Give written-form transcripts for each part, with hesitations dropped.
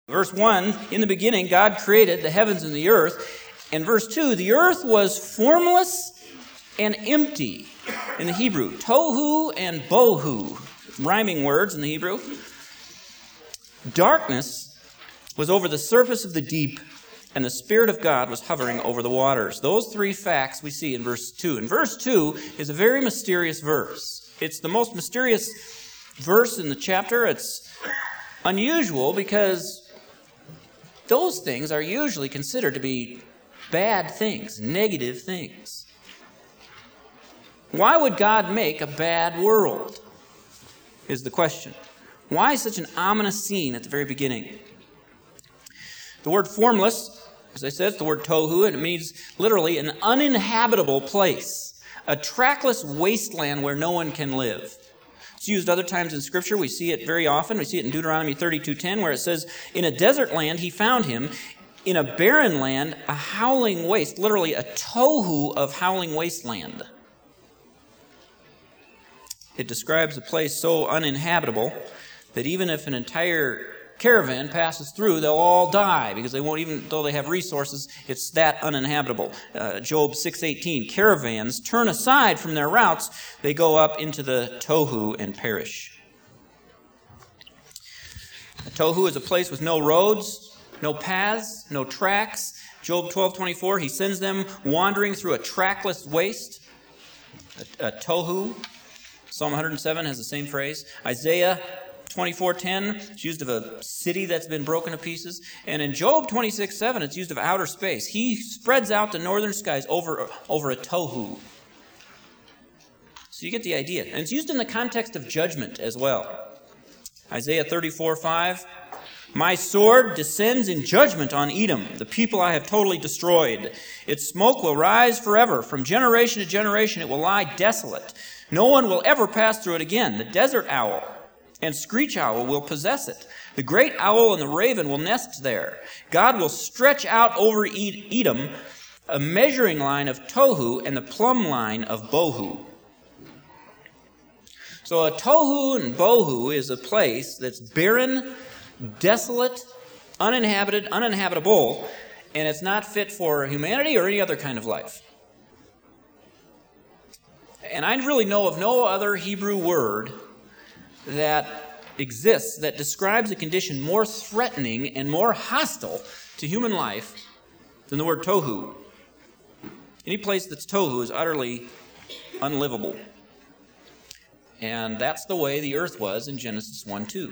Verse 1, in the beginning, God created the heavens and the earth. And verse 2, the earth was formless and empty in the Hebrew. Tohu and bohu, rhyming words in the Hebrew. Darkness was over the surface of the deep, and the Spirit of God was hovering over the waters. Those three facts we see in verse 2. And verse 2 is a very mysterious verse. It's the most mysterious verse in the chapter. It's unusual because those things are usually considered to be bad things, negative things. Why would God make a bad world, is the question. Why such an ominous scene at the very beginning? The word formless, as I said, is the word tohu, and it means literally an uninhabitable place, a trackless wasteland where no one can live. It's used other times in Scripture. We see it very often. We see it in Deuteronomy 32:10, where it says, in a desert land he found him, in a barren land, a howling waste, literally a tohu of howling wasteland. It describes a place so uninhabitable that even if an entire caravan passes through, they'll all die because they won't, even though they have resources, it's that uninhabitable. Job 6:18, caravans turn aside from their routes, they go up into the tohu and perish. The tohu is a place with no roads, no paths, no tracks. Job 12:24, he sends them wandering through a trackless waste, a tohu. Psalm 107 has the same phrase. Isaiah 24:10, it's used of a city that's been broken to pieces. And in Job 26:7, it's used of outer space. He spreads out the northern skies over a tohu. So you get the idea. And it's used in the context of judgment as well. Isaiah 34:5, my sword descends in judgment on Edom, the people I have totally destroyed. Its smoke will rise forever. From generation to generation it will lie desolate. No one will ever pass through it again. The desert owl and screech owl will possess it. The great owl and the raven will nest there. God will stretch out over Edom a measuring line of tohu and the plumb line of bohu. So a tohu and bohu is a place that's barren, desolate, uninhabitable, and it's not fit for humanity or any other kind of life. And I really know of no other Hebrew word that exists that describes a condition more threatening and more hostile to human life than the word tohu. Any place that's tohu is utterly unlivable. And that's the way the earth was in Genesis 1:2.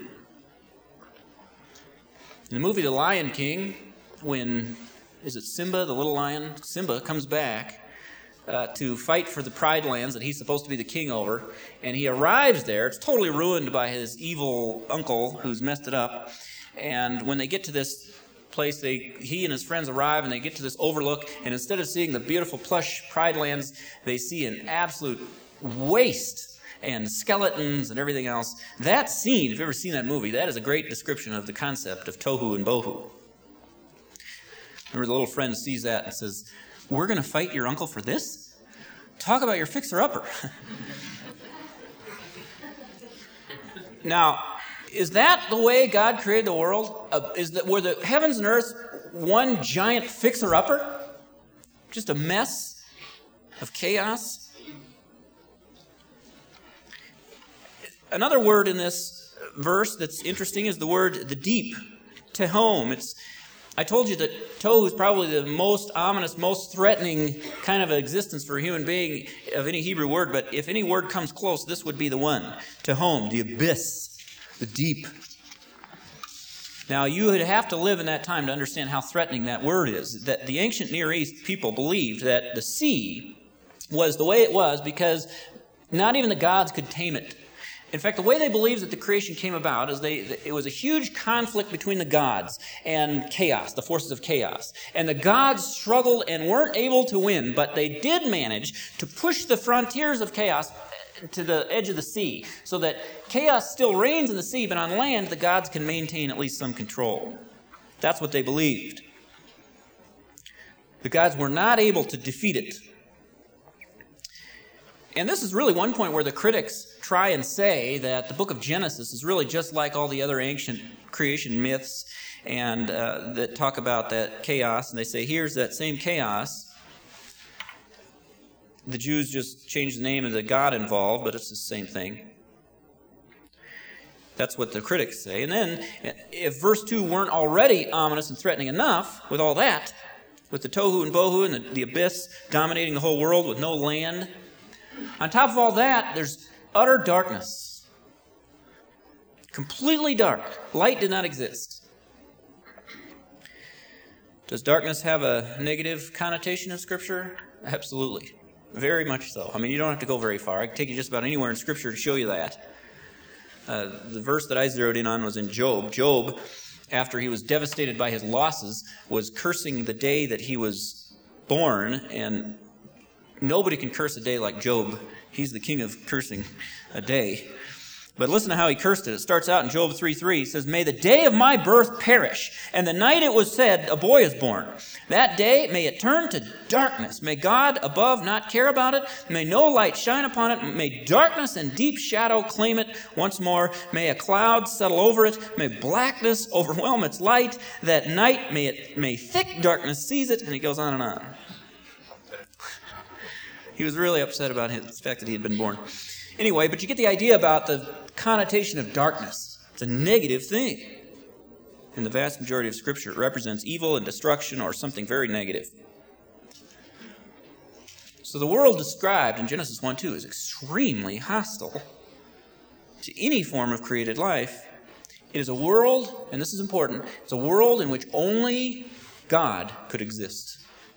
In the movie The Lion King, when, is it Simba, the little lion? Simba comes back to fight for the Pride Lands that he's supposed to be the king over. And he arrives there. It's totally ruined by his evil uncle who's messed it up. And when they get to this place, he and his friends arrive and they get to this overlook. And instead of seeing the beautiful plush Pride Lands, they see an absolute waste and skeletons and everything else. That scene, if you've ever seen that movie, that is a great description of the concept of tohu and bohu. Remember, the little friend sees that and says, we're going to fight your uncle for this? Talk about your fixer-upper. Now, is that the way God created the world? Were the heavens and earth one giant fixer-upper? Just a mess of chaos? Another word in this verse that's interesting is the word the deep, tehom. I told you that tohu is probably the most ominous, most threatening kind of existence for a human being of any Hebrew word, but if any word comes close, this would be the one. Tehom, the abyss, the deep. Now, you would have to live in that time to understand how threatening that word is. That the ancient Near East people believed that the sea was the way it was because not even the gods could tame it. In fact, the way they believed that the creation came about is it was a huge conflict between the gods and chaos, the forces of chaos. And the gods struggled and weren't able to win, but they did manage to push the frontiers of chaos to the edge of the sea, so that chaos still reigns in the sea, but on land the gods can maintain at least some control. That's what they believed. The gods were not able to defeat it. And this is really one point where the critics try and say that the book of Genesis is really just like all the other ancient creation myths, and that talk about that chaos, and they say, here's that same chaos. The Jews just changed the name of the God involved, but it's the same thing. That's what the critics say. And then, if verse 2 weren't already ominous and threatening enough, with all that, with the tohu and bohu and the abyss dominating the whole world with no land, on top of all that, there's utter darkness. Completely dark. Light did not exist. Does darkness have a negative connotation in Scripture? Absolutely. Very much so. I mean, you don't have to go very far. I can take you just about anywhere in Scripture to show you that. The verse that I zeroed in on was in Job. Job, after he was devastated by his losses, was cursing the day that he was born, and nobody can curse a day like Job. He's the king of cursing a day. But listen to how he cursed it. It starts out in Job 3:3. He says, "May the day of my birth perish, and the night it was said, a boy is born. That day may it turn to darkness. May God above not care about it. May no light shine upon it. May darkness and deep shadow claim it once more. May a cloud settle over it. May blackness overwhelm its light. That night may thick darkness seize it." And he goes on and on. He was really upset about the fact that he had been born. Anyway, but you get the idea about the connotation of darkness. It's a negative thing. In the vast majority of Scripture, it represents evil and destruction or something very negative. So the world described in Genesis 1:2 is extremely hostile to any form of created life. It is a world, and this is important, it's a world in which only God could exist.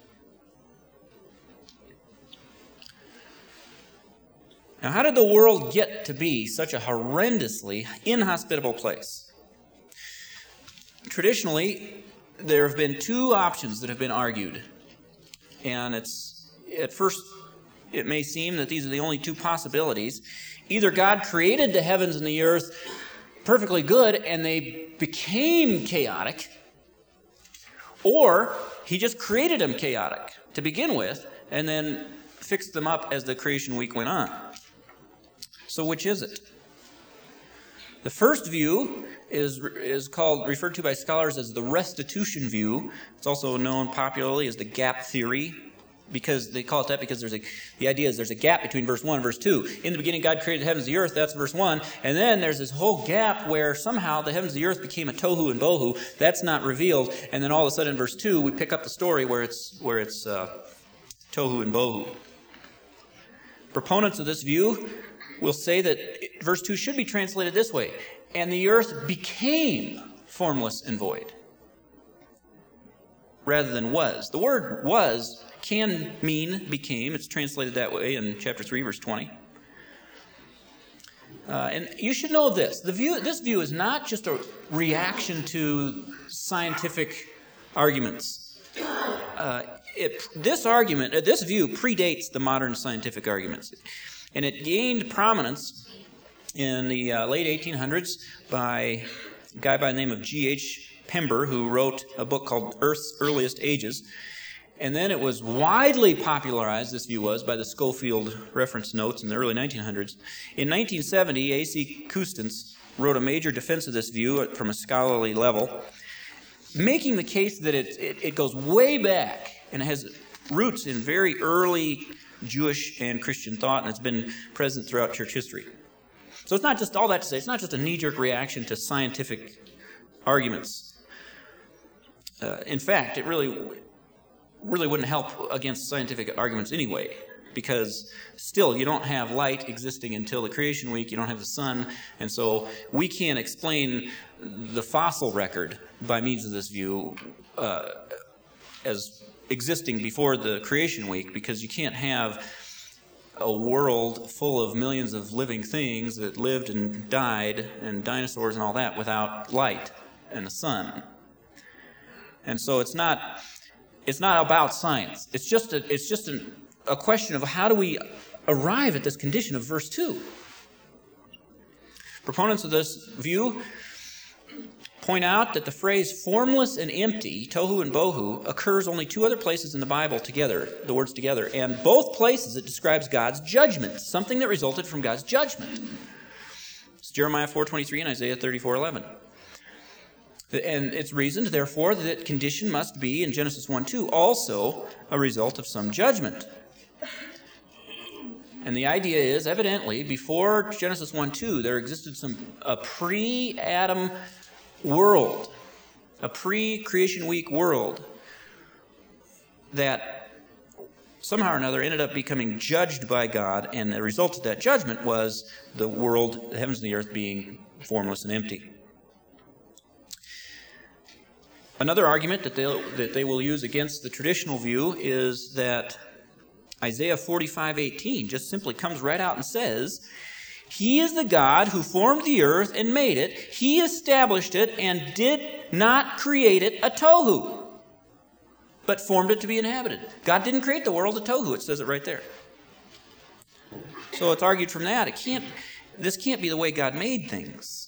Now, how did the world get to be such a horrendously inhospitable place? Traditionally, there have been two options that have been argued. And at first, it may seem that these are the only two possibilities. Either God created the heavens and the earth perfectly good, and they became chaotic, or he just created them chaotic to begin with, and then fixed them up as the creation week went on. So which is it? The first view is referred to by scholars as the restitution view. It's also known popularly as the gap theory, because they call it that because the idea is there's a gap between verse 1 and verse 2. In the beginning, God created the heavens and the earth. That's verse 1. And then there's this whole gap where somehow the heavens and the earth became a tohu and bohu. That's not revealed. And then all of a sudden in verse 2, we pick up the story where it's tohu and bohu. Proponents of this view will say that verse 2 should be translated this way: and the earth became formless and void, rather than was. The word was can mean became. It's translated that way in chapter 3, verse 20. And you should know this. This view is not just a reaction to scientific arguments. This view predates the modern scientific arguments. And it gained prominence in the late 1800s by a guy by the name of G.H. Pember, who wrote a book called Earth's Earliest Ages. And then it was widely popularized, this view was, by the Schofield reference notes in the early 1900s. In 1970, A.C. Custance wrote a major defense of this view from a scholarly level, making the case that it goes way back and it has roots in very early Jewish and Christian thought, and it's been present throughout church history. So it's not just all that to say, it's not just a knee-jerk reaction to scientific arguments. In fact, it really wouldn't help against scientific arguments anyway, because still you don't have light existing until the creation week, you don't have the sun, and so we can't explain the fossil record by means of this view as existing before the creation week, because you can't have a world full of millions of living things that lived and died, and dinosaurs and all that, without light and the sun. And so it's not about science. It's just a question of how do we arrive at this condition of verse 2. Proponents of this view point out that the phrase formless and empty, tohu and bohu, occurs only two other places in the Bible together, the words together, and both places it describes God's judgment, something that resulted from God's judgment. It's Jeremiah 4:23 and Isaiah 34:11. And it's reasoned, therefore, that condition must be, in Genesis 1:2, also a result of some judgment. And the idea is, evidently, before Genesis 1:2, there existed a pre-Adam world, a pre-creation week world that somehow or another ended up becoming judged by God, and the result of that judgment was the world, the heavens and the earth, being formless and empty. Another argument that they will use against the traditional view is that Isaiah 45:18 just simply comes right out and says, He is the God who formed the earth and made it. He established it and did not create it a tohu, but formed it to be inhabited. God didn't create the world a tohu. It says it right there. So it's argued from that. This can't be the way God made things.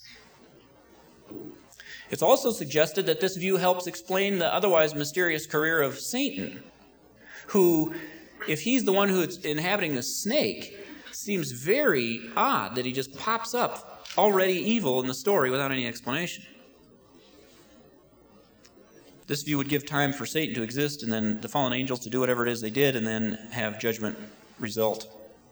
It's also suggested that this view helps explain the otherwise mysterious career of Satan, who, if he's the one who's inhabiting the snake, seems very odd that he just pops up already evil in the story without any explanation. This view would give time for Satan to exist and then the fallen angels to do whatever it is they did and then have judgment result.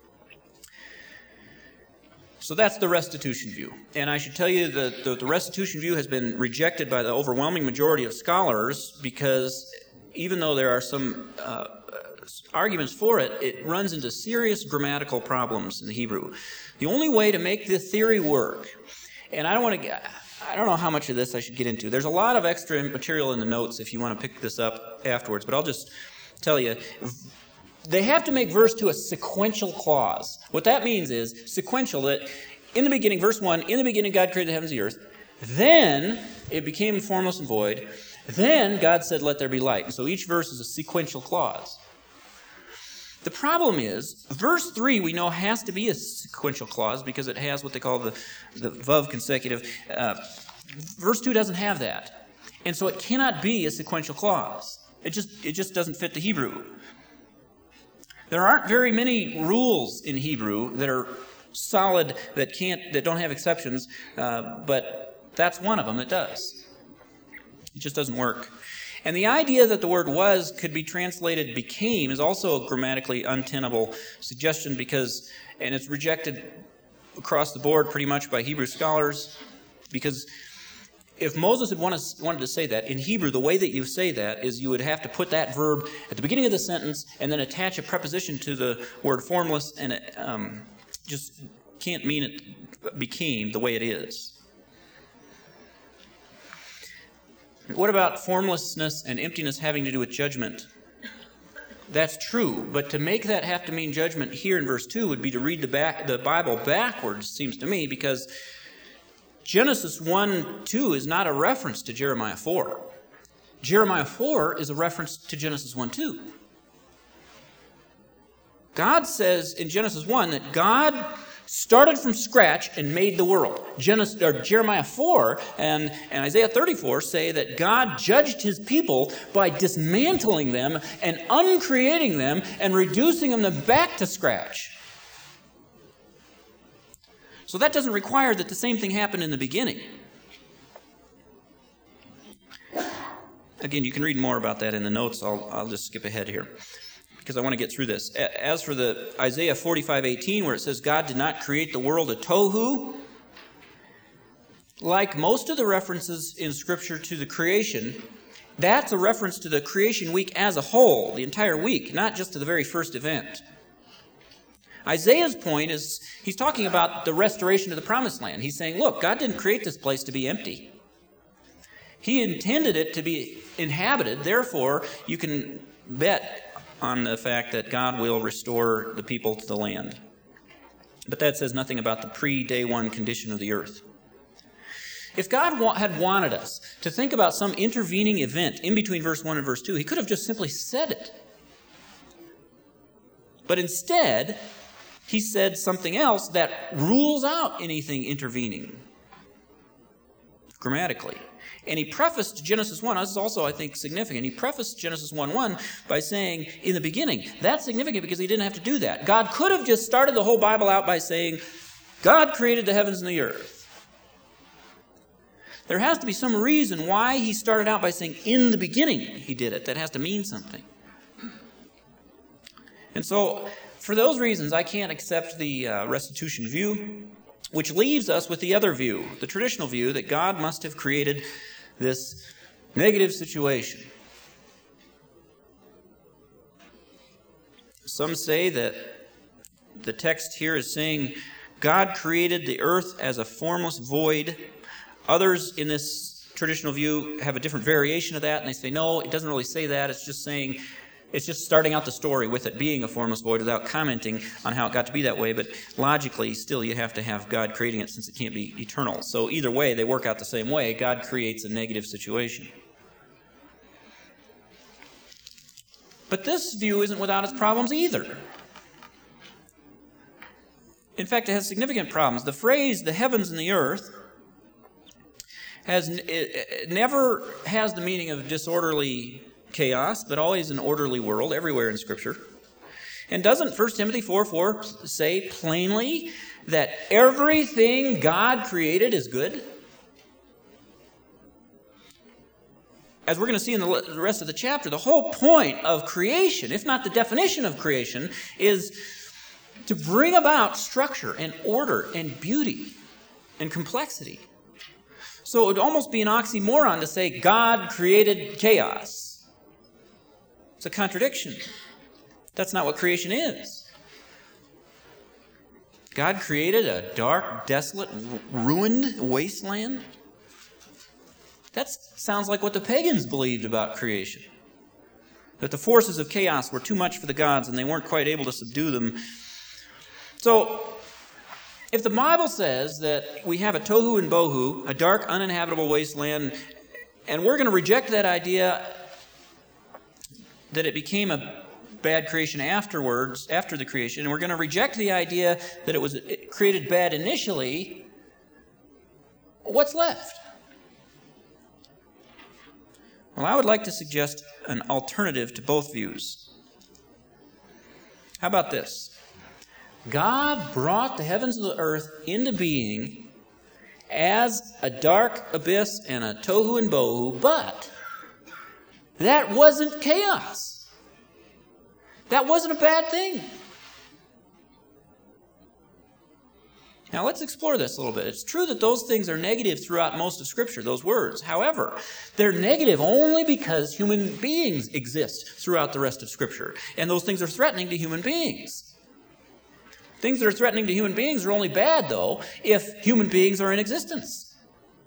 So that's the restitution view. And I should tell you that the restitution view has been rejected by the overwhelming majority of scholars because even though there are some arguments for it, it runs into serious grammatical problems in the Hebrew. The only way to make this theory work, and I don't know how much of this I should get into. There's a lot of extra material in the notes if you want to pick this up afterwards, but I'll just tell you. They have to make verse 2 a sequential clause. What that means is sequential, that in the beginning, verse 1, in the beginning God created the heavens and the earth. Then it became formless and void. Then God said, let there be light. And so each verse is a sequential clause. The problem is, verse 3 we know has to be a sequential clause because it has what they call the vav consecutive. Verse 2 doesn't have that. And so it cannot be a sequential clause. It just doesn't fit the Hebrew. There aren't very many rules in Hebrew that are solid, that don't have exceptions, but that's one of them that does. It just doesn't work. And the idea that the word was could be translated became is also a grammatically untenable suggestion and it's rejected across the board pretty much by Hebrew scholars, because if Moses had wanted to say that, in Hebrew, the way that you say that is you would have to put that verb at the beginning of the sentence and then attach a preposition to the word formless, and it just can't mean it became the way it is. What about formlessness and emptiness having to do with judgment? That's true, but to make that have to mean judgment here in verse 2 would be to read the Bible backwards, seems to me, because Genesis 1:2 is not a reference to Jeremiah 4. Jeremiah 4 is a reference to Genesis 1:2. God says in Genesis 1 that God started from scratch and made the world. Jeremiah 4 and Isaiah 34 say that God judged his people by dismantling them and uncreating them and reducing them back to scratch. So that doesn't require that the same thing happened in the beginning. Again, you can read more about that in the notes. I'll just skip ahead here because I want to get through this. As for the Isaiah 45:18, where it says God did not create the world a tohu, like most of the references in Scripture to the creation, that's a reference to the creation week as a whole, the entire week, not just to the very first event. Isaiah's point is, he's talking about the restoration of the promised land. He's saying, look, God didn't create this place to be empty. He intended it to be inhabited. Therefore, you can bet on the fact that God will restore the people to the land. But that says nothing about the pre-day one condition of the earth. If God had wanted us to think about some intervening event in between verse 1 and verse 2, he could have just simply said it. But instead, he said something else that rules out anything intervening grammatically. And he prefaced Genesis 1, this is also, I think, significant. He prefaced Genesis 1:1 by saying, in the beginning. That's significant because he didn't have to do that. God could have just started the whole Bible out by saying, God created the heavens and the earth. There has to be some reason why he started out by saying, in the beginning he did it. That has to mean something. And so, for those reasons, I can't accept the restitution view, which leaves us with the other view, the traditional view that God must have created this negative situation. Some say that the text here is saying God created the earth as a formless void. Others in this traditional view have a different variation of that, and they say, no, it doesn't really say that. It's just starting out the story with it being a formless void without commenting on how it got to be that way. But logically, still, you have to have God creating it since it can't be eternal. So either way, they work out the same way. God creates a negative situation. But this view isn't without its problems either. In fact, it has significant problems. The phrase, the heavens and the earth, never has the meaning of disorderly chaos, but always an orderly world everywhere in Scripture. And doesn't 1 Timothy 4:4 say plainly that everything God created is good? As we're going to see in the rest of the chapter, the whole point of creation, if not the definition of creation, is to bring about structure and order and beauty and complexity. So it would almost be an oxymoron to say God created chaos. It's a contradiction. That's not what creation is. God created a dark, desolate, ruined wasteland. That sounds like what the pagans believed about creation. That the forces of chaos were too much for the gods and they weren't quite able to subdue them. So, if the Bible says that we have a tohu and bohu, a dark, uninhabitable wasteland, and we're going to reject that idea that it became a bad creation afterwards, after the creation, and we're going to reject the idea that it created bad initially, what's left? Well, I would like to suggest an alternative to both views. How about this? God brought the heavens and the earth into being as a dark abyss and a tohu and bohu, but that wasn't chaos. That wasn't a bad thing. Now let's explore this a little bit. It's true that those things are negative throughout most of Scripture, those words. However, they're negative only because human beings exist throughout the rest of Scripture. And those things are threatening to human beings. Things that are threatening to human beings are only bad, though, if human beings are in existence.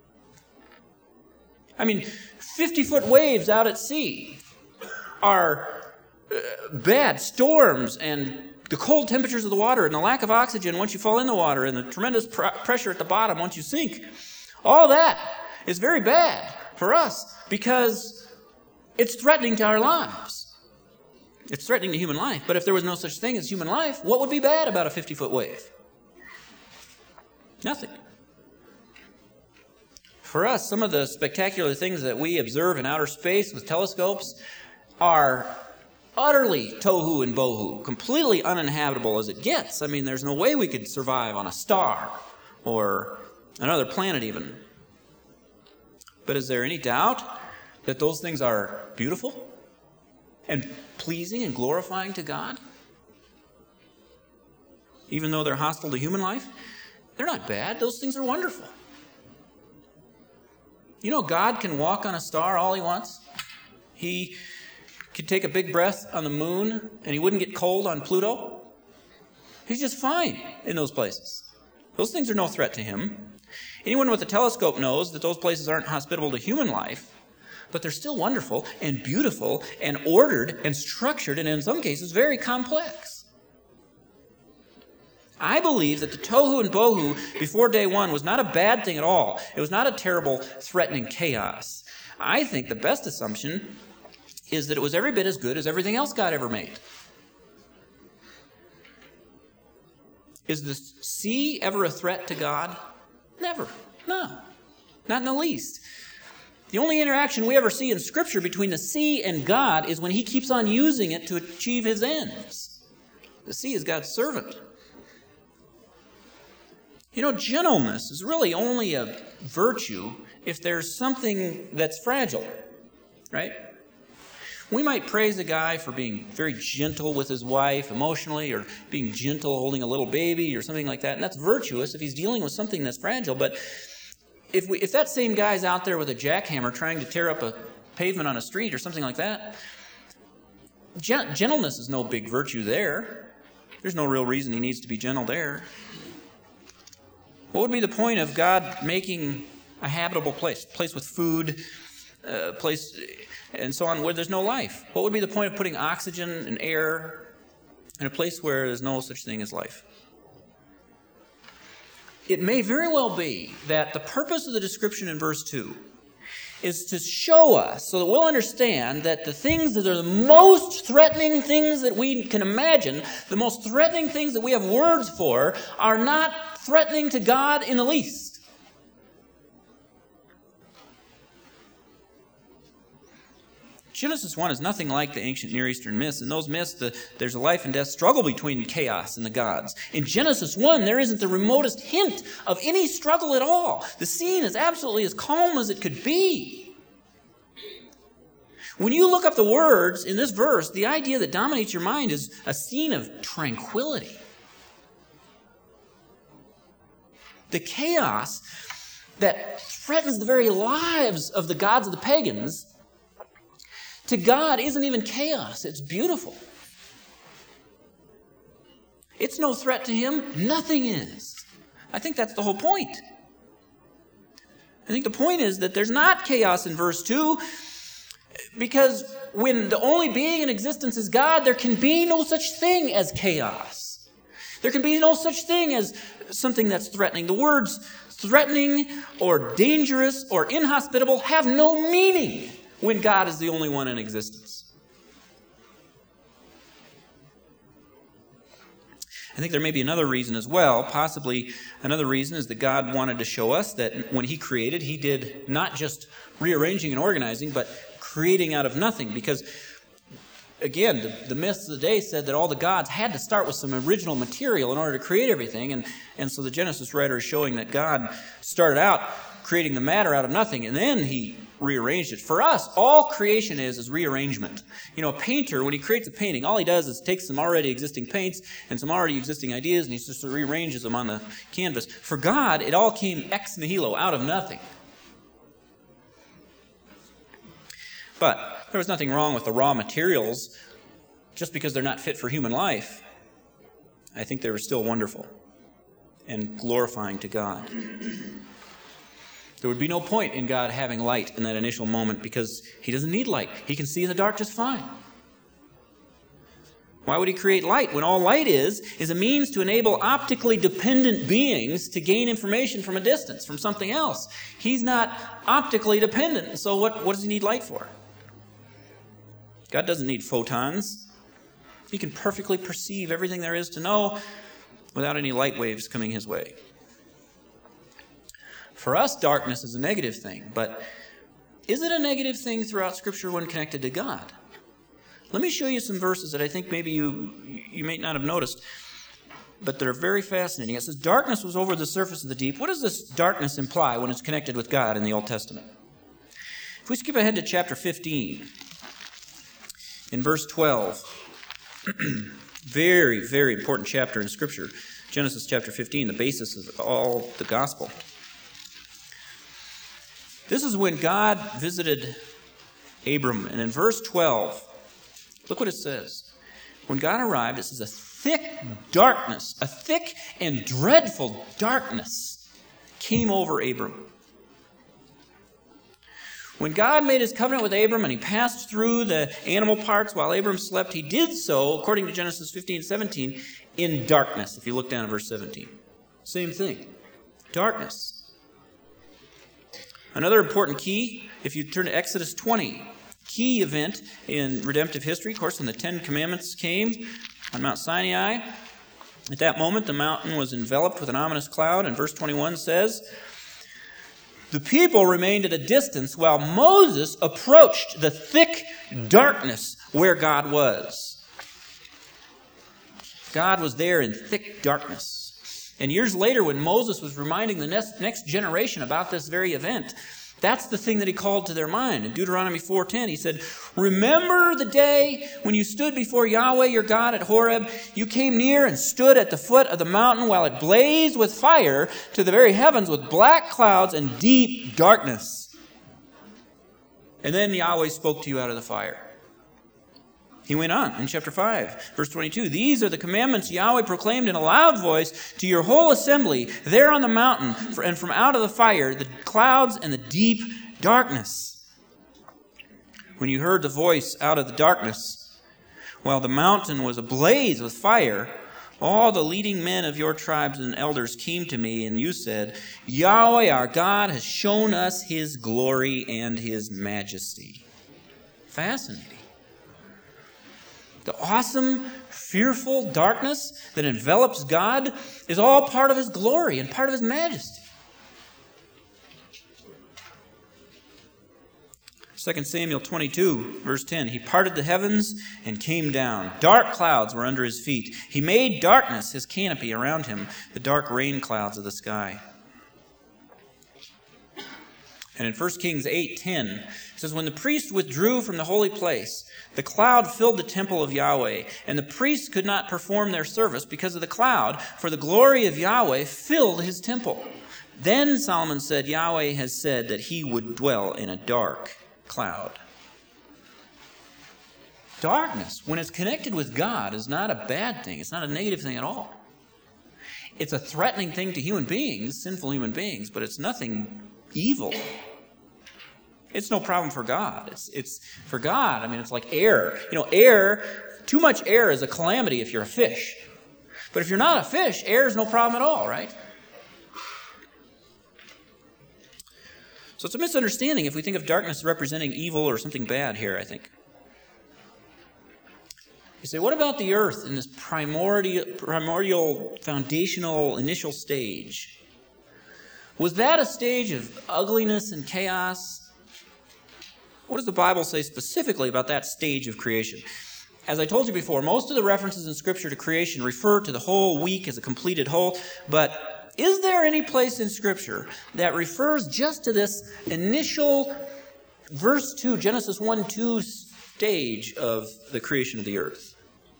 I mean, 50-foot waves out at sea are bad. Storms and the cold temperatures of the water and the lack of oxygen once you fall in the water and the tremendous pressure at the bottom once you sink. All that is very bad for us because it's threatening to our lives. It's threatening to human life. But if there was no such thing as human life, what would be bad about a 50-foot wave? Nothing. For us, some of the spectacular things that we observe in outer space with telescopes are utterly tohu and bohu, completely uninhabitable as it gets. I mean, there's no way we could survive on a star or another planet even. But is there any doubt that those things are beautiful and pleasing and glorifying to God? Even though they're hostile to human life? They're not bad. Those things are wonderful. You know, God can walk on a star all he wants. He could take a big breath on the moon and he wouldn't get cold on Pluto. He's just fine in those places. Those things are no threat to him. Anyone with a telescope knows that those places aren't hospitable to human life, but they're still wonderful and beautiful and ordered and structured and in some cases very complex. I believe that the tohu and bohu before day one was not a bad thing at all. It was not a terrible, threatening chaos. I think the best assumption is that it was every bit as good as everything else God ever made. Is the sea ever a threat to God? Never. No. Not in the least. The only interaction we ever see in Scripture between the sea and God is when he keeps on using it to achieve his ends. The sea is God's servant. You know, gentleness is really only a virtue if there's something that's fragile, right? We might praise a guy for being very gentle with his wife emotionally, or being gentle holding a little baby or something like that, and that's virtuous if he's dealing with something that's fragile. But if that same guy's out there with a jackhammer trying to tear up a pavement on a street or something like that, gentleness is no big virtue there. There's no real reason he needs to be gentle there. What would be the point of God making a habitable place, a place with food, a place and so on, where there's no life? What would be the point of putting oxygen and air in a place where there's no such thing as life? It may very well be that the purpose of the description in verse 2 is to show us, so that we'll understand that the things that are the most threatening things that we can imagine, the most threatening things that we have words for, are not threatening to God in the least. Genesis 1 is nothing like the ancient Near Eastern myths. In those myths, there's a life and death struggle between chaos and the gods. In Genesis 1, there isn't the remotest hint of any struggle at all. The scene is absolutely as calm as it could be. When you look up the words in this verse, the idea that dominates your mind is a scene of tranquility. The chaos that threatens the very lives of the gods of the pagans, to God, isn't even chaos. It's beautiful. It's no threat to him. Nothing is. I think that's the whole point. I think the point is that there's not chaos in verse 2, because when the only being in existence is God, there can be no such thing as chaos. There can be no such thing as something that's threatening. The words threatening or dangerous or inhospitable have no meaning when God is the only one in existence. I think there may be another reason as well. Possibly another reason is that God wanted to show us that when he created, he did not just rearranging and organizing, but creating out of nothing. Because, again, the myths of the day said that all the gods had to start with some original material in order to create everything. And so the Genesis writer is showing that God started out creating the matter out of nothing, and then he rearranged it. For us, all creation is rearrangement. You know, a painter, when he creates a painting, all he does is takes some already existing paints and some already existing ideas, and he just rearranges them on the canvas. For God, it all came ex nihilo, out of nothing. But there was nothing wrong with the raw materials just because they're not fit for human life. I think they were still wonderful and glorifying to God. There would be no point in God having light in that initial moment because he doesn't need light. He can see in the dark just fine. Why would he create light when all light is a means to enable optically dependent beings to gain information from a distance, from something else? He's not optically dependent, so what does he need light for? God doesn't need photons. He can perfectly perceive everything there is to know without any light waves coming his way. For us, darkness is a negative thing, but is it a negative thing throughout Scripture when connected to God? Let me show you some verses that I think maybe you may not have noticed, but they're very fascinating. It says, darkness was over the surface of the deep. What does this darkness imply when it's connected with God in the Old Testament? If we skip ahead to chapter 15, in verse 12, very, very important chapter in Scripture, Genesis chapter 15, the basis of all the gospel. This is when God visited Abram, and in verse 12, look what it says. When God arrived, it says, a thick darkness, a thick and dreadful darkness came over Abram. When God made his covenant with Abram and he passed through the animal parts while Abram slept, he did so, according to Genesis 15:17, in darkness. If you look down at verse 17. Same thing. Darkness. Another important key, if you turn to Exodus 20, key event in redemptive history, of course, when the Ten Commandments came on Mount Sinai. At that moment, the mountain was enveloped with an ominous cloud, and verse 21 says, the people remained at a distance while Moses approached the thick darkness where God was. God was there in thick darkness. And years later, when Moses was reminding the next generation about this very event, That's the thing that he called to their mind. In Deuteronomy 4:10, he said, remember the day when you stood before Yahweh your God at Horeb. You came near and stood at the foot of the mountain while it blazed with fire to the very heavens with black clouds and deep darkness. And then Yahweh spoke to you out of the fire. He went on in chapter 5, verse 22. These are the commandments Yahweh proclaimed in a loud voice to your whole assembly there on the mountain, and from out of the fire, the clouds and the deep darkness. When you heard the voice out of the darkness, while the mountain was ablaze with fire, all the leading men of your tribes and elders came to me, and you said, Yahweh our God has shown us his glory and his majesty. Fascinating. The awesome, fearful darkness that envelops God is all part of his glory and part of his majesty. 2 Samuel 22, verse 10, he parted the heavens and came down. Dark clouds were under his feet. He made darkness his canopy around him, the dark rain clouds of the sky. And in 1 Kings 8:10, it says, when the priest withdrew from the holy place, the cloud filled the temple of Yahweh, and the priests could not perform their service because of the cloud, for the glory of Yahweh filled his temple. Then Solomon said, Yahweh has said that he would dwell in a dark cloud. Darkness, when it's connected with God, is not a bad thing. It's not a negative thing at all. It's a threatening thing to human beings, sinful human beings, but it's nothing evil. It's no problem for God. It's for God. I mean, it's like air. Air, too much air is a calamity if you're a fish. But if you're not a fish, air is no problem at all, right? So it's a misunderstanding if we think of darkness representing evil or something bad here, I think. You say, what about the earth in this primordial, foundational, initial stage? Was that a stage of ugliness and chaos? What does the Bible say specifically about that stage of creation? As I told you before, most of the references in Scripture to creation refer to the whole week as a completed whole, but is there any place in Scripture that refers just to this initial verse 2, Genesis 1:2 stage of the creation of the earth?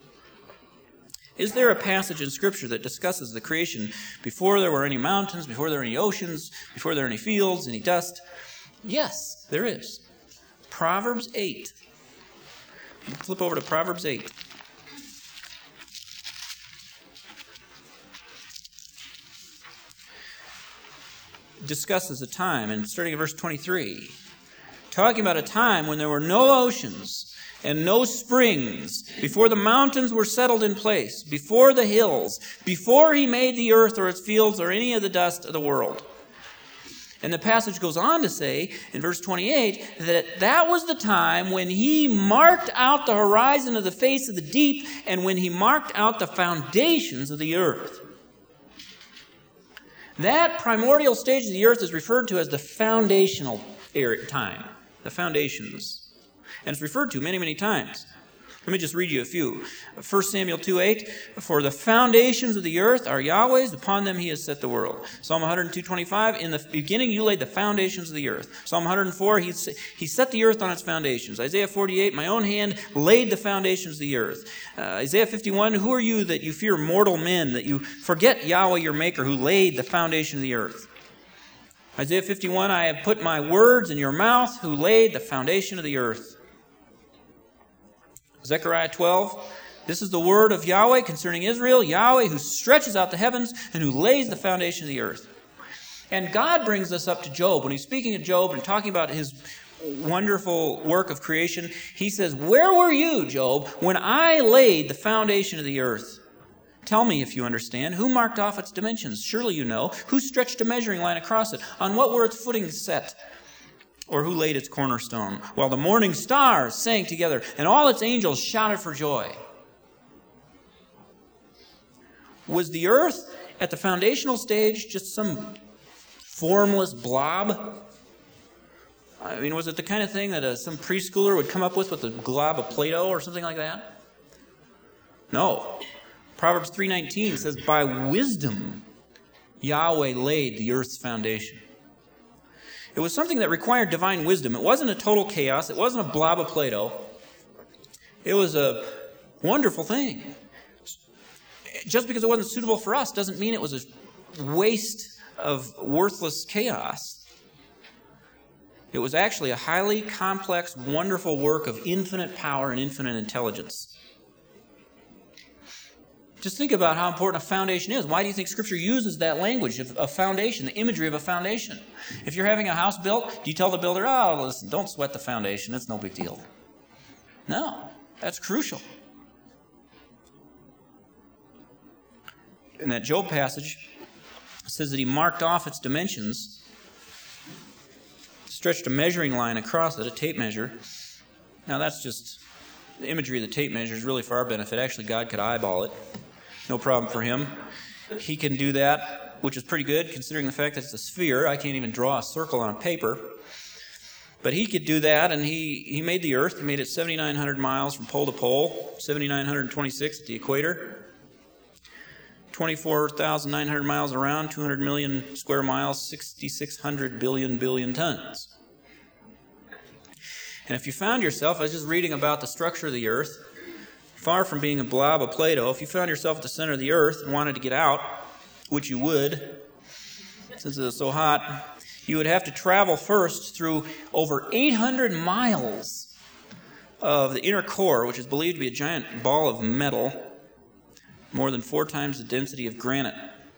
Is there a passage in Scripture that discusses the creation before there were any mountains, before there were any oceans, before there were any fields, any dust? Yes, there is. Proverbs 8. Flip over to Proverbs 8. Discusses a time, and starting at verse 23, talking about a time when there were no oceans and no springs, before the mountains were settled in place, before the hills, before he made the earth or its fields or any of the dust of the world. And the passage goes on to say, in verse 28, that was the time when he marked out the horizon of the face of the deep and when he marked out the foundations of the earth. That primordial stage of the earth is referred to as the foundational time, the foundations. And it's referred to many, many times. Let me just read you a few. 1 Samuel 2:8, for the foundations of the earth are Yahweh's, upon them he has set the world. Psalm 102:25, in the beginning you laid the foundations of the earth. Psalm 104, he set the earth on its foundations. Isaiah 48, my own hand laid the foundations of the earth. Isaiah 51, who are you that you fear mortal men, that you forget Yahweh your maker, who laid the foundation of the earth? Isaiah 51, I have put my words in your mouth, who laid the foundation of the earth. Zechariah 12, this is the word of Yahweh concerning Israel, Yahweh who stretches out the heavens and who lays the foundation of the earth. And God brings this up to Job. When he's speaking to Job and talking about his wonderful work of creation, he says, where were you, Job, when I laid the foundation of the earth? Tell me if you understand. Who marked off its dimensions? Surely you know. Who stretched a measuring line across it? On what were its footings set? Or who laid its cornerstone? While the morning stars sang together, and all its angels shouted for joy. Was the earth at the foundational stage just some formless blob? I mean, was it the kind of thing that some preschooler would come up with a glob of Play-Doh or something like that? No. Proverbs 3:19 says, by wisdom Yahweh laid the earth's foundation. It was something that required divine wisdom. It wasn't a total chaos. It wasn't a blob of Play-Doh. It was a wonderful thing. Just because it wasn't suitable for us doesn't mean it was a waste of worthless chaos. It was actually a highly complex, wonderful work of infinite power and infinite intelligence. Just think about how important a foundation is. Why do you think Scripture uses that language of a foundation, the imagery of a foundation? If you're having a house built, do you tell the builder, oh, listen, don't sweat the foundation, it's no big deal? No, that's crucial. In that Job passage, it says that he marked off its dimensions, stretched a measuring line across it, a tape measure. Now that's just, the imagery of the tape measure is really for our benefit. Actually, God could eyeball it. No problem for him. He can do that, which is pretty good considering the fact that it's a sphere. I can't even draw a circle on a paper. But he could do that, and he made the earth. He made it 7,900 miles from pole to pole, 7,926 at the equator, 24,900 miles around, 200 million square miles, 6,600 billion tons. And if you found yourself, I was just reading about the structure of the earth, far from being a blob of Play-Doh, if you found yourself at the center of the earth and wanted to get out, which you would, since it was so hot, you would have to travel first through over 800 miles of the inner core, which is believed to be a giant ball of metal, more than 4 times the density of granite.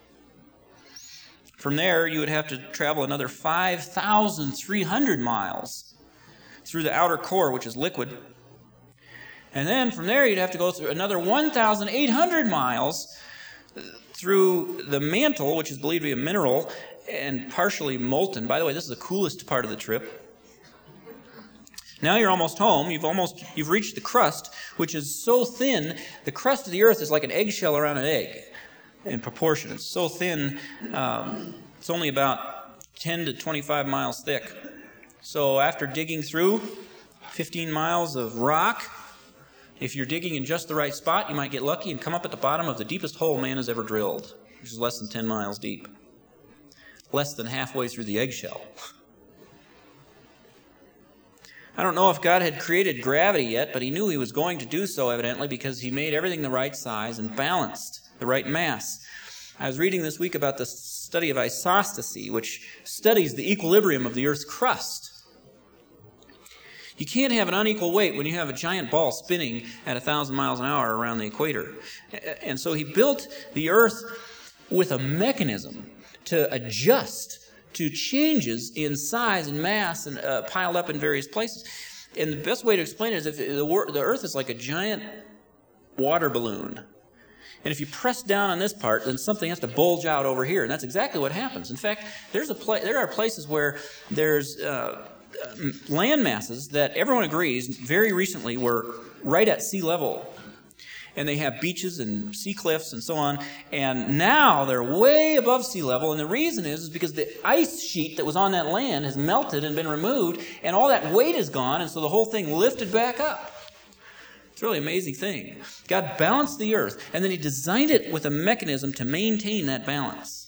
From there, you would have to travel another 5,300 miles through the outer core, which is liquid. And then from there, you'd have to go through another 1,800 miles through the mantle, which is believed to be a mineral and partially molten. By the way, this is the coolest part of the trip. Now you're almost home. You've reached the crust, which is so thin. The crust of the earth is like an eggshell around an egg in proportion. It's so thin, it's only about 10 to 25 miles thick. So after digging through 15 miles of rock, if you're digging in just the right spot, you might get lucky and come up at the bottom of the deepest hole man has ever drilled, which is less than 10 miles deep. Less than halfway through the eggshell. I don't know if God had created gravity yet, but he knew he was going to do so, evidently, because he made everything the right size and balanced the right mass. I was reading this week about the study of isostasy, which studies the equilibrium of the Earth's crust. You can't have an unequal weight when you have a giant ball spinning at 1,000 miles an hour around the equator. And so he built the Earth with a mechanism to adjust to changes in size and mass and piled up in various places. And the best way to explain it is if the Earth is like a giant water balloon. And if you press down on this part, then something has to bulge out over here. And that's exactly what happens. In fact, there are places where there's land masses that everyone agrees very recently were right at sea level. And they have beaches and sea cliffs and so on. And now they're way above sea level. And the reason is because the ice sheet that was on that land has melted and been removed. And all that weight is gone. And so the whole thing lifted back up. It's a really amazing thing. God balanced the earth. And then he designed it with a mechanism to maintain that balance.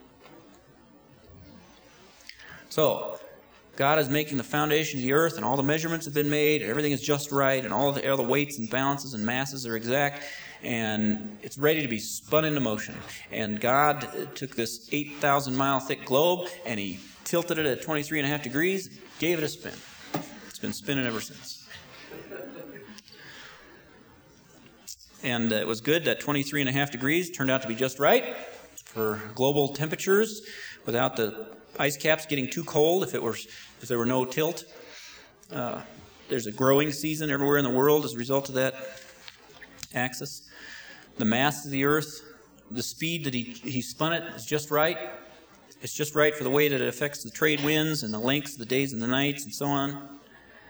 So God is making the foundation of the earth, and all the measurements have been made, and everything is just right, and all the weights and balances and masses are exact, and it's ready to be spun into motion. And God took this 8,000-mile thick globe, and he tilted it at 23.5 degrees, gave it a spin. It's been spinning ever since. And it was good that 23.5 degrees turned out to be just right for global temperatures without the ice caps getting too cold if there were no tilt. There's a growing season everywhere in the world as a result of that axis. The mass of the earth, the speed that he spun it is just right. It's just right for the way that it affects the trade winds and the lengths of the days and the nights and so on.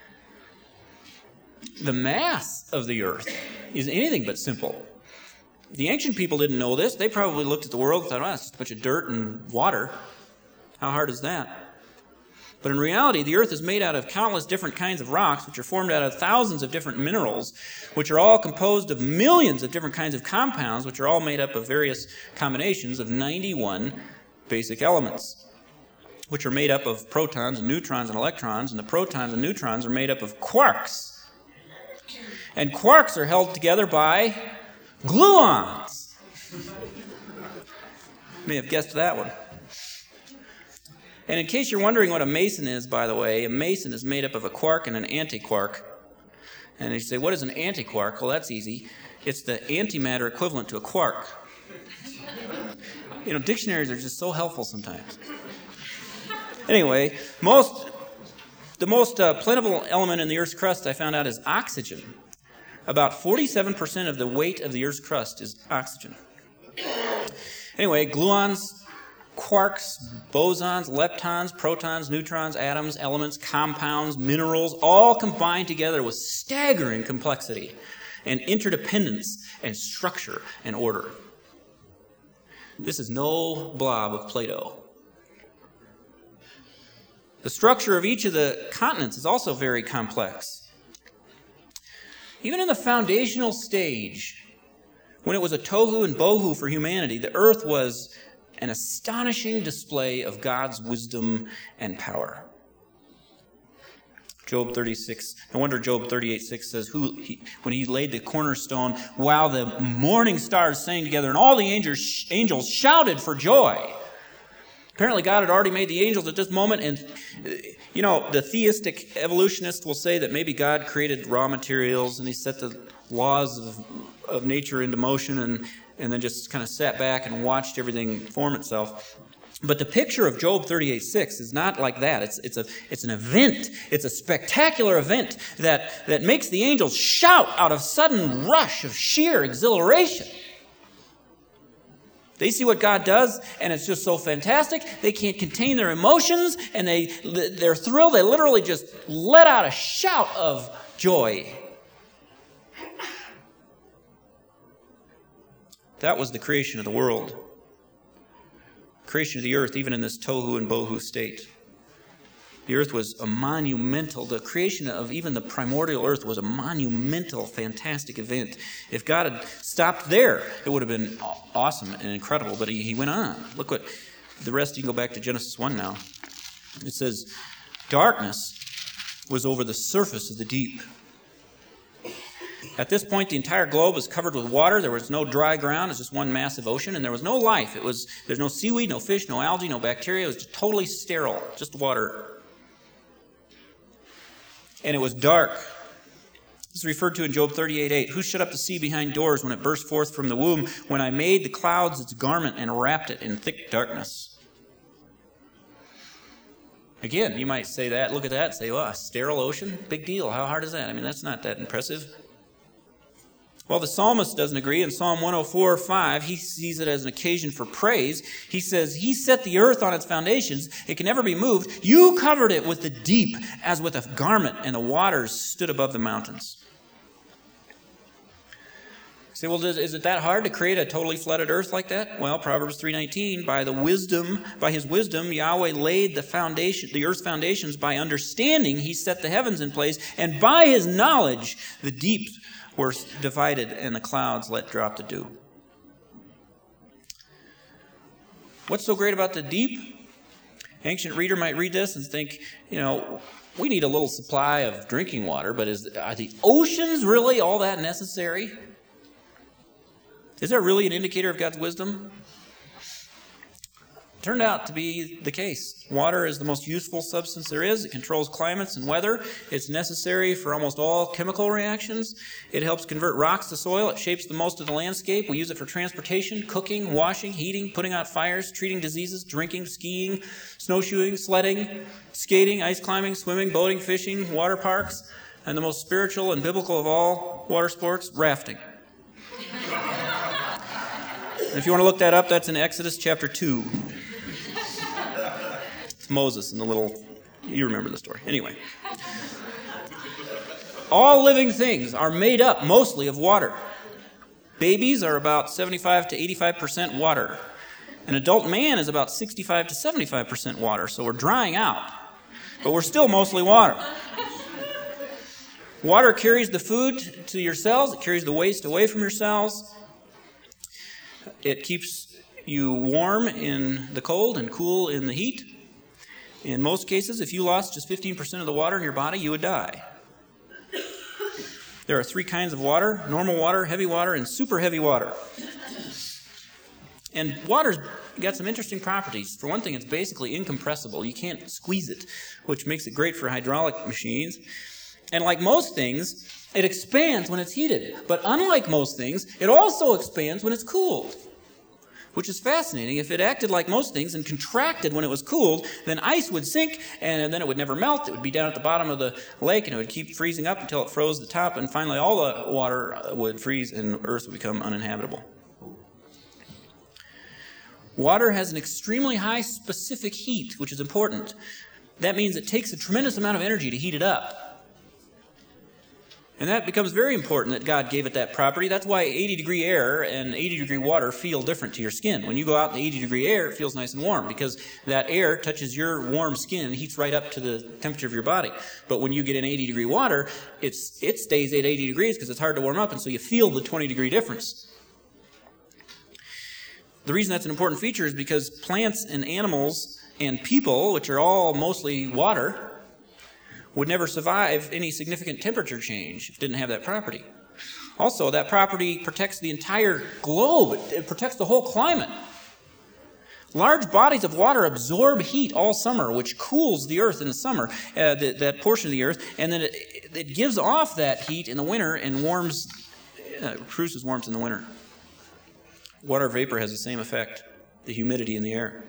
The mass of the earth is anything but simple. The ancient people didn't know this. They probably looked at the world and thought, oh, it's just a bunch of dirt and water. How hard is that? But in reality, the earth is made out of countless different kinds of rocks, which are formed out of thousands of different minerals, which are all composed of millions of different kinds of compounds, which are all made up of various combinations of 91 basic elements. which are made up of protons and neutrons and electrons, and the protons and neutrons are made up of quarks. And quarks are held together by gluons. May have guessed that one. And in case you're wondering what a meson is, by the way, a meson is made up of a quark and an antiquark. And you say, what is an antiquark? Well, that's easy. It's the antimatter equivalent to a quark. You know, dictionaries are just so helpful sometimes. Anyway, the most plentiful element in the Earth's crust I found out is oxygen. About 47% of the weight of the Earth's crust is oxygen. Anyway, gluons, quarks, bosons, leptons, protons, neutrons, atoms, elements, compounds, minerals, all combined together with staggering complexity and interdependence and structure and order. This is no blob of Play-Doh. The structure of each of the continents is also very complex. Even in the foundational stage, when it was a tohu and bohu for humanity, the earth was an astonishing display of God's wisdom and power. Job 36. No wonder Job 38:6 says, when he laid the cornerstone, while the morning stars sang together, and all the angels shouted for joy. Apparently God had already made the angels at this moment, and you know, the theistic evolutionists will say that maybe God created raw materials and he set the laws of nature into motion and then just kind of sat back and watched everything form itself. But the picture of Job 38:6 is not like that. It's an event. It's a spectacular event that makes the angels shout out of sudden rush of sheer exhilaration. They see what God does, and it's just so fantastic. They can't contain their emotions, and they're thrilled. They literally just let out a shout of joy. That was the creation of the world. Creation of the earth, even in this tohu and bohu state. The earth was the creation of even the primordial earth was a monumental, fantastic event. If God had stopped there, it would have been awesome and incredible, but he went on. Look what the rest, you can go back to Genesis 1 now. It says, darkness was over the surface of the deep. At this point, the entire globe was covered with water. There was no dry ground. It was just one massive ocean, and there was no life. There's no seaweed, no fish, no algae, no bacteria. It was just totally sterile, just water. And it was dark. This is referred to in Job 38:8. Who shut up the sea behind doors when it burst forth from the womb, when I made the clouds its garment and wrapped it in thick darkness? Again, you might say that, look at that, say, well, a sterile ocean? Big deal. How hard is that? I mean, that's not that impressive. Well, the psalmist doesn't agree. In Psalm 104:5, he sees it as an occasion for praise. He says, he set the earth on its foundations. It can never be moved. You covered it with the deep as with a garment, and the waters stood above the mountains. You say, well, is it that hard to create a totally flooded earth like that? Well, Proverbs 3:19, by his wisdom, Yahweh laid the earth's foundations. By understanding, he set the heavens in place. And by his knowledge, the deep were divided and the clouds let drop the dew. What's so great about the deep? Ancient reader might read this and think, we need a little supply of drinking water, but are the oceans really all that necessary? Is that really an indicator of God's wisdom? Turned out to be the case. Water is the most useful substance there is. It controls climates and weather. It's necessary for almost all chemical reactions. It helps convert rocks to soil. It shapes the most of the landscape. We use it for transportation, cooking, washing, heating, putting out fires, treating diseases, drinking, skiing, snowshoeing, sledding, skating, ice climbing, swimming, boating, fishing, water parks, and the most spiritual and biblical of all water sports, rafting. If you want to look that up, that's in Exodus chapter 2. Moses and you remember the story. Anyway. All living things are made up mostly of water. Babies are about 75 to 85% water. An adult man is about 65 to 75% water, so we're drying out. But we're still mostly water. Water carries the food to your cells. It carries the waste away from your cells. It keeps you warm in the cold and cool in the heat. In most cases, if you lost just 15% of the water in your body, you would die. There are 3 kinds of water: normal water, heavy water, and super heavy water. And water's got some interesting properties. For one thing, it's basically incompressible. You can't squeeze it, which makes it great for hydraulic machines. And like most things, it expands when it's heated. But unlike most things, it also expands when it's cooled, which is fascinating. If it acted like most things and contracted when it was cooled, then ice would sink, and then it would never melt. It would be down at the bottom of the lake, and it would keep freezing up until it froze the top, and finally all the water would freeze, and Earth would become uninhabitable. Water has an extremely high specific heat, which is important. That means it takes a tremendous amount of energy to heat it up. And that becomes very important that God gave it that property. That's why 80-degree air and 80-degree water feel different to your skin. When you go out in the 80-degree air, it feels nice and warm because that air touches your warm skin and heats right up to the temperature of your body. But when you get in 80-degree water, it stays at 80 degrees because it's hard to warm up, and so you feel the 20-degree difference. The reason that's an important feature is because plants and animals and people, which are all mostly water, would never survive any significant temperature change if it didn't have that property. Also, that property protects the entire globe. It protects the whole climate. Large bodies of water absorb heat all summer, which cools the earth in the summer, that portion of the earth, and then it gives off that heat in the winter and produces warmth in the winter. Water vapor has the same effect, the humidity in the air.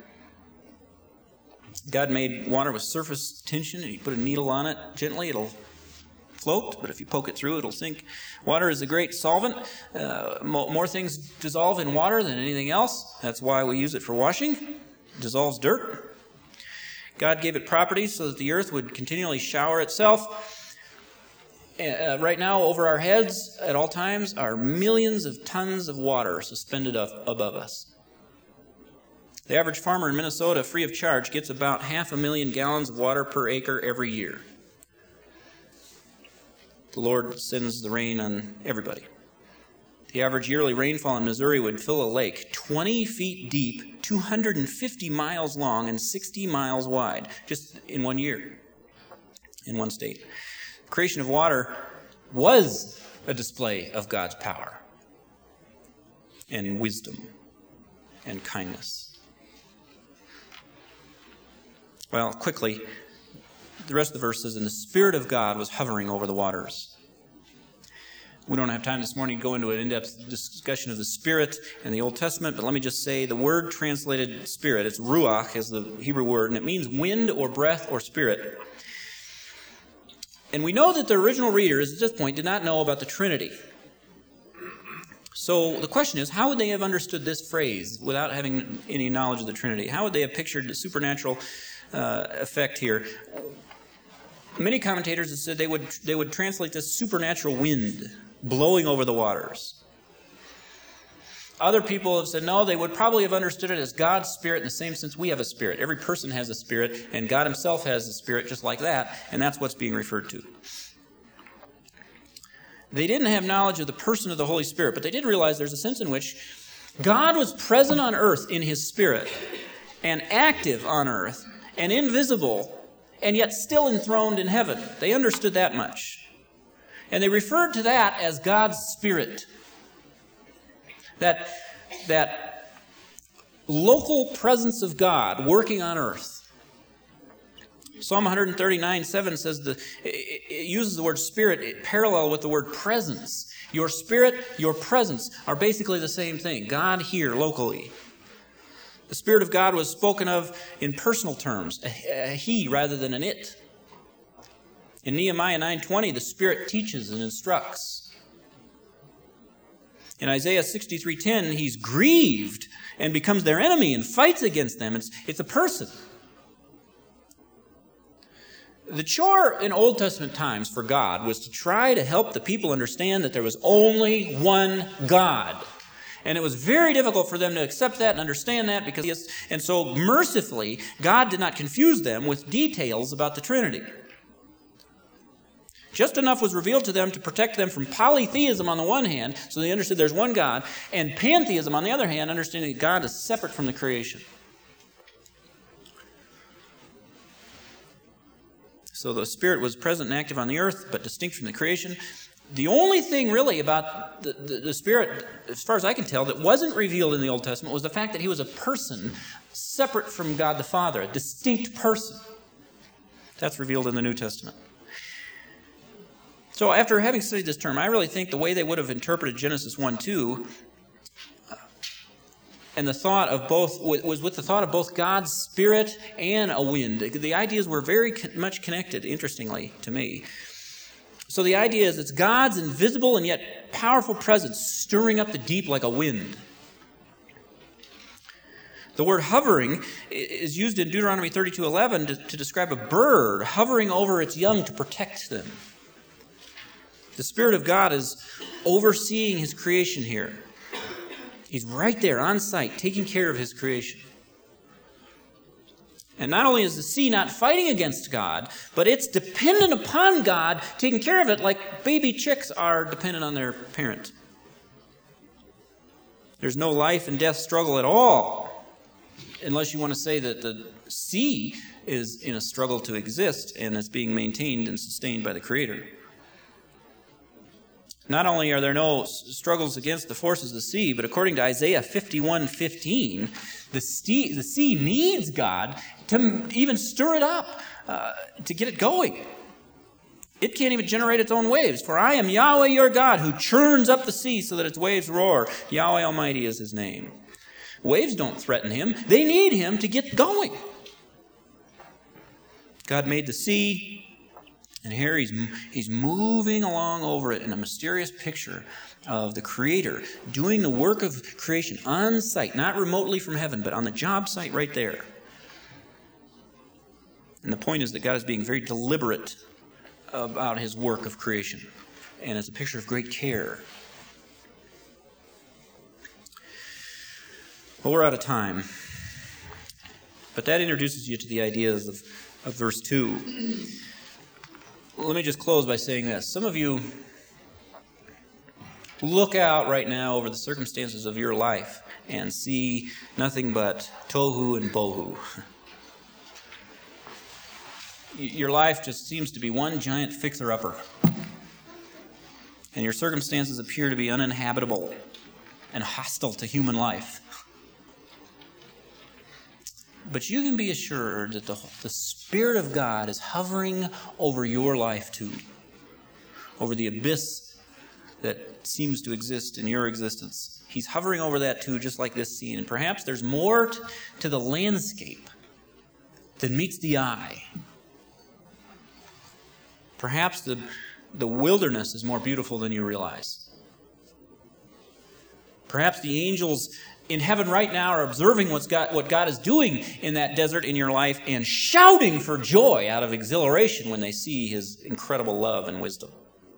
God made water with surface tension, and you put a needle on it gently, it'll float, but if you poke it through, it'll sink. Water is a great solvent. More things dissolve in water than anything else. That's why we use it for washing. It dissolves dirt. God gave it properties so that the earth would continually shower itself. Right now, over our heads at all times are millions of tons of water suspended above us. The average farmer in Minnesota, free of charge, gets about 500,000 gallons of water per acre every year. The Lord sends the rain on everybody. The average yearly rainfall in Missouri would fill a lake 20 feet deep, 250 miles long, and 60 miles wide, just in 1 year, in one state. The creation of water was a display of God's power and wisdom and kindness. Well, quickly, the rest of the verse says, and the Spirit of God was hovering over the waters. We don't have time this morning to go into an in-depth discussion of the Spirit in the Old Testament, but let me just say the word translated Spirit, it's ruach is the Hebrew word, and it means wind or breath or spirit. And we know that the original readers at this point did not know about the Trinity. So the question is, how would they have understood this phrase without having any knowledge of the Trinity? How would they have pictured the supernatural effect here? Many commentators have said they would translate this supernatural wind blowing over the waters. Other people have said, no, they would probably have understood it as God's Spirit in the same sense we have a spirit. Every person has a spirit, and God himself has a spirit just like that, and that's what's being referred to. They didn't have knowledge of the person of the Holy Spirit, but they did realize there's a sense in which God was present on earth in his Spirit, and active on earth, and invisible, and yet still enthroned in heaven. They understood that much. And they referred to that as God's Spirit. That local presence of God working on earth. Psalm 139:7 says it uses the word spirit parallel with the word presence. Your spirit, your presence are basically the same thing. God here locally. The Spirit of God was spoken of in personal terms, a he rather than an it. In Nehemiah 9:20, the Spirit teaches and instructs. In Isaiah 63:10, he's grieved and becomes their enemy and fights against them. It's a person. The chore in Old Testament times for God was to try to help the people understand that there was only one God. And it was very difficult for them to accept that and understand that and so mercifully, God did not confuse them with details about the Trinity. Just enough was revealed to them to protect them from polytheism on the one hand, so they understood there's one God, and pantheism on the other hand, understanding that God is separate from the creation. So the Spirit was present and active on the earth, but distinct from the creation. The only thing really about the Spirit, as far as I can tell, that wasn't revealed in the Old Testament was the fact that he was a person separate from God the Father, a distinct person. That's revealed in the New Testament. So after having studied this term, I really think the way they would have interpreted Genesis 1:2 and the thought of both was with the thought of both God's Spirit and a wind. The ideas were very much connected, interestingly, to me. So the idea is it's God's invisible and yet powerful presence stirring up the deep like a wind. The word hovering is used in Deuteronomy 32:11 to describe a bird hovering over its young to protect them. The Spirit of God is overseeing his creation here. He's right there on site, taking care of his creation. And not only is the sea not fighting against God, but it's dependent upon God, taking care of it like baby chicks are dependent on their parent. There's no life and death struggle at all, unless you want to say that the sea is in a struggle to exist and it's being maintained and sustained by the Creator. Not only are there no struggles against the forces of the sea, but according to Isaiah 51:15, the sea needs God to even stir it up, to get it going. It can't even generate its own waves. For I am Yahweh your God, who churns up the sea so that its waves roar. Yahweh Almighty is his name. Waves don't threaten him. They need him to get going. God made the sea, and here he's moving along over it in a mysterious picture of the Creator doing the work of creation on site, not remotely from heaven, but on the job site right there. And the point is that God is being very deliberate about his work of creation, and it's a picture of great care. Well, we're out of time, but that introduces you to the ideas of verse 2. Let me just close by saying this. Some of you look out right now over the circumstances of your life and see nothing but tohu and bohu. Your life just seems to be one giant fixer-upper. And your circumstances appear to be uninhabitable and hostile to human life. But you can be assured that the Spirit of God is hovering over your life too, over the abyss that seems to exist in your existence. He's hovering over that too, just like this scene. And perhaps there's more to the landscape than meets the eye. Perhaps the wilderness is more beautiful than you realize. Perhaps the angels in heaven right now are observing what God is doing in that desert in your life and shouting for joy out of exhilaration when they see his incredible love and wisdom.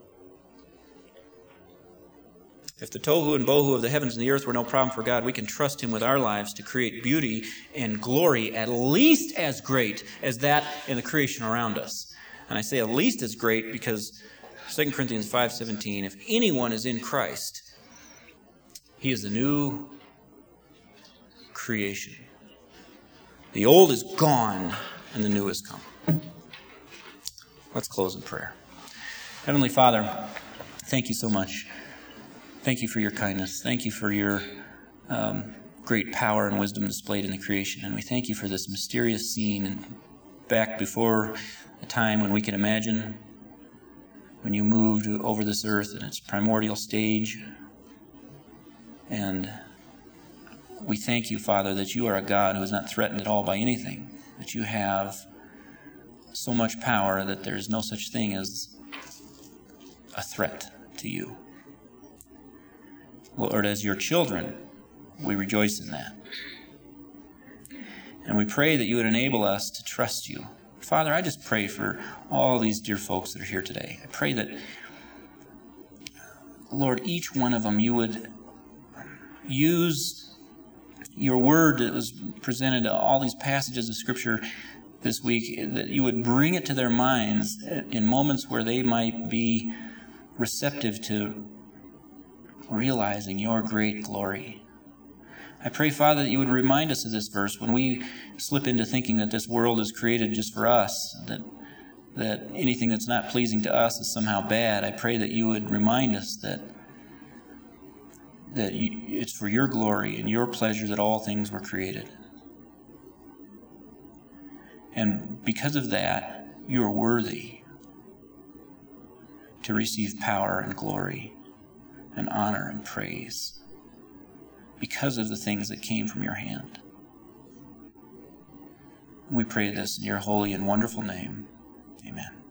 If the tohu and bohu of the heavens and the earth were no problem for God, we can trust him with our lives to create beauty and glory at least as great as that in the creation around us. And I say at least as great because 2 Corinthians 5:17, if anyone is in Christ, he is the new creation. The old is gone and the new has come. Let's close in prayer. Heavenly Father, thank you so much. Thank you for your kindness. Thank you for your great power and wisdom displayed in the creation. And we thank you for this mysterious scene back before a time when we can imagine, when you moved over this earth in its primordial stage. And we thank you, Father, that you are a God who is not threatened at all by anything, that you have so much power that there is no such thing as a threat to you. Lord, as your children, we rejoice in that. And we pray that you would enable us to trust you. Father, I just pray for all these dear folks that are here today. I pray that, Lord, each one of them, you would use your word that was presented to all these passages of Scripture this week, that you would bring it to their minds in moments where they might be receptive to realizing your great glory. I pray, Father, that you would remind us of this verse when we slip into thinking that this world is created just for us, that that anything that's not pleasing to us is somehow bad. I pray that you would remind us that it's for your glory and your pleasure that all things were created. And because of that, you are worthy to receive power and glory and honor and praise because of the things that came from your hand. We pray this in your holy and wonderful name. Amen.